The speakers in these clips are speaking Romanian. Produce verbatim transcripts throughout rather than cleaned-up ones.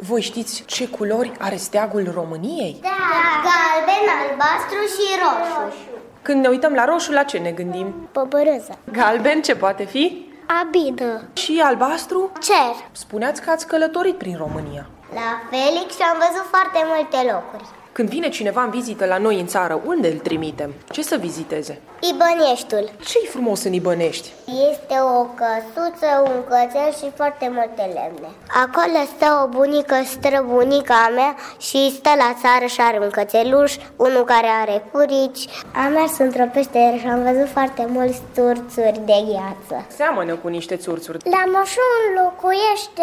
Voi știți ce culori are steagul României? Da, galben, albastru și roșu. Când ne uităm la roșu, la ce ne gândim? Păpărâză. Galben, ce poate fi? Abidă. Și albastru? Cer. Spuneați că ați călătorit prin România. La Felix și am văzut foarte multe locuri. Când vine cineva în vizită la noi în țară, unde îl trimitem? Ce să viziteze? Ibăneștiul. Ce-i frumos în Ibănești? Este o căsuță, un cățel și foarte multe lemne. Acolo stă o bunică străbunica mea și stă la țară și are un cățeluș, unul care are furici. Am mers într-o peșteră și am văzut foarte mulți țurțuri de gheață. Seamănă cu niște țurțuri. La Moșu locuiește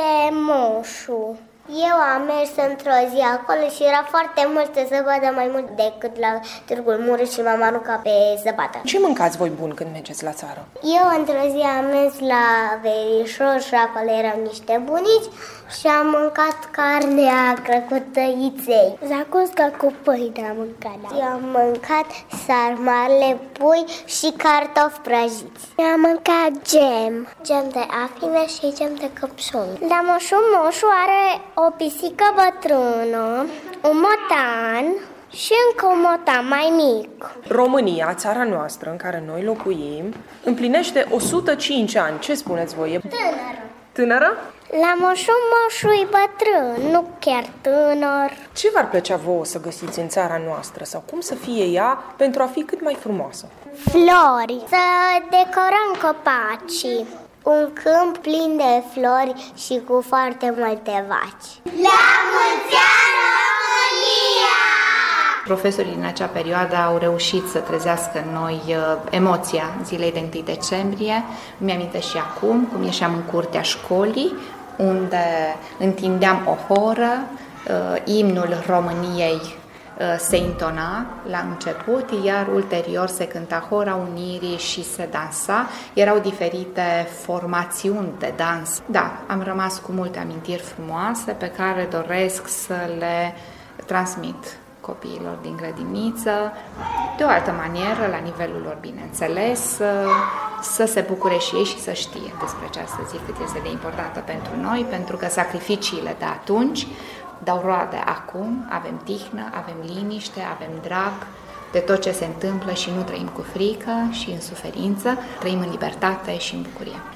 moșu. Eu am mers într-o zi acolo și era foarte mult să se vadă mai mult decât la Târgul Mureș și m-am aruncat pe zăpadă. Ce mâncați voi bun când mergeți la țară? Eu într-o zi am mers la Verișor și acolo erau niște bunici și am mâncat carnea crăcutăiței. Zacuscă cu pâine am mâncat. Eu am mâncat sarmale, pui și cartofi prăjiți. Eu am mâncat gem, gem de afine și gem de căpșun. La Moșu Moșu are o pisică bătrână, un motan și încă un motan mai mic. România, țara noastră în care noi locuim, împlinește o sută cinci ani. Ce spuneți voi? E Tânără. tânără? La Moșu Moșu e bătrân, nu chiar tânăr. Ce v-ar plăcea vouă să găsiți în țara noastră sau cum să fie ea pentru a fi cât mai frumoasă? Flori. Să decorăm copacii. Un câmp plin de flori și cu foarte multe vaci. La mulți ani, România! Profesorii din acea perioadă au reușit să trezească în noi uh, emoția zilei de întâi decembrie. Îmi amintesc și acum cum ieșeam în curtea școlii, unde întindeam o horă, uh, imnul României se intona la început, iar ulterior se cânta Hora Unirii și se dansa. Erau diferite formațiuni de dans. Da, am rămas cu multe amintiri frumoase pe care doresc să le transmit copiilor din grădiniță, de o altă manieră, la nivelul lor, bineînțeles, să se bucure și ei și să știe despre această zi cât este de importantă pentru noi, pentru că sacrificiile de atunci dau roade acum, avem tihnă, avem liniște, avem drag de tot ce se întâmplă și nu trăim cu frică și în suferință, trăim în libertate și în bucurie.